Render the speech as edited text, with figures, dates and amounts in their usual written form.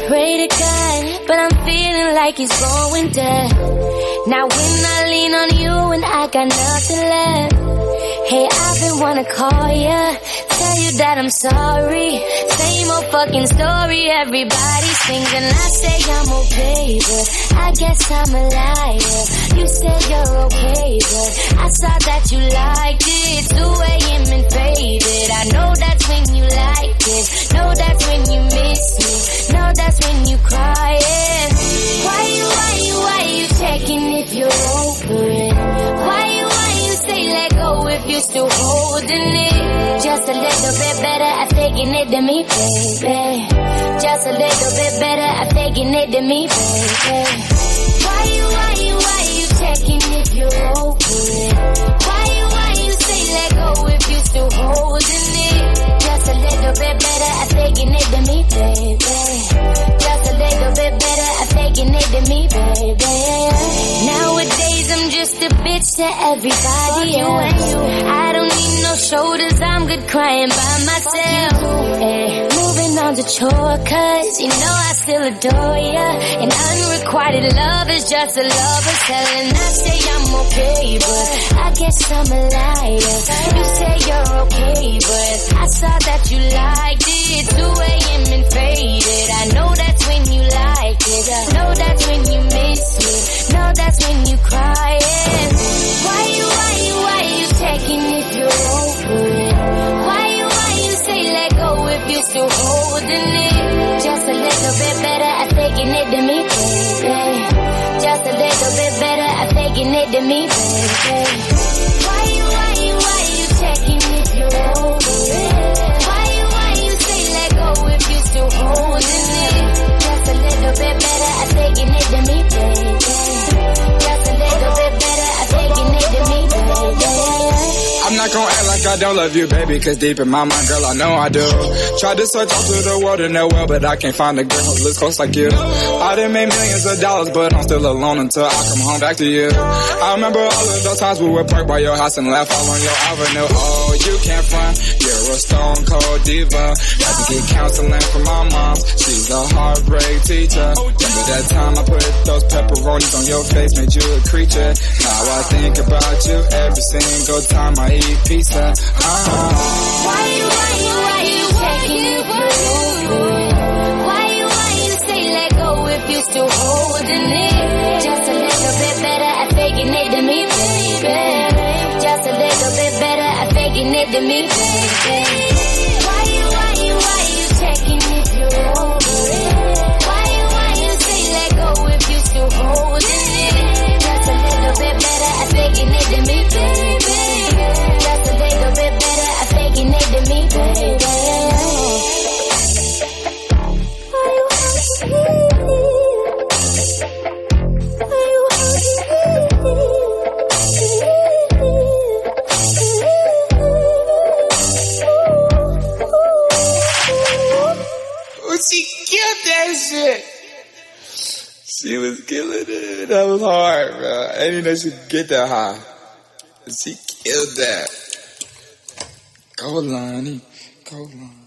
pray to God, but I'm feeling like it's going down. Now when I lean on you and I got nothing left. Hey, I've been wanna call ya, tell you that I'm sorry. Same old fucking story, everybody sings and I say I'm okay, but I guess I'm a liar. You said you're okay, but I saw that you liked it. 2 a.m. and faded. I know that's when you like it. Know that's when you miss me. Know that's when you crying. Why you checking if you're over it? Why you say let go if you're still holding it? Just a little bit better at faking it than me, baby. Just a little bit better at faking it than me, baby. Why you checking if you're over it? Why you say let go if you're still holding it? Just a little bit better at faking it than me, baby. Just a little bit better at faking it than me, baby. Nowadays I'm just a bitch to everybody else. I don't need no shoulders, I'm good crying by myself. Hey, moving on to chore, cause you know I still adore ya. And unrequited love is just a lover telling I say I'm okay, but I guess I'm a liar. You say you're okay, but I saw that you liked it. 2 a.m. and faded. I know that's when you like it. Know that's when you miss me. Know that's when you crying. Why you checking if you're over it? Why you say let go if you're still holding it? Just a little bit better at faking it than me, baby. Just a little bit better at faking it than me, baby. Why you checking if you're over it? Why you say let go if you're still holding it? Just a little bit better at faking it than me, baby. Just a little bit better at faking it than me, baby. I'm not gonna act like I don't love you, baby, cause deep in my mind, girl, I know I do. Tried to search all through the world in that well, but I can't find a girl who looks close like you. I done made millions of dollars, but I'm still alone until I come home back to you. I remember all of those times we would park by your house and laugh all on your avenue. Oh, you can't front, you're a stone cold diva. Had to get counseling from my mom, she's a heartbreak teacher. Remember that time I put those pepperonis on your face, made you a creature. Now I think about you every single time I eat pizza. Why you checking if you're over it? Why you say let go if you're still holding it? Just a little bit better at faking it than me, baby. Just a little bit better at faking it than me, baby. Why you checking if you're over it? Why you say let go if you're still holding it? Just a little bit better at faking it than me, baby. Just a little bit better at faking it than me, baby. She killed that shit. She was killing it. That was hard, bro. I didn't know she could get that high. She killed that. Go, Lonnie. Go, Lonnie.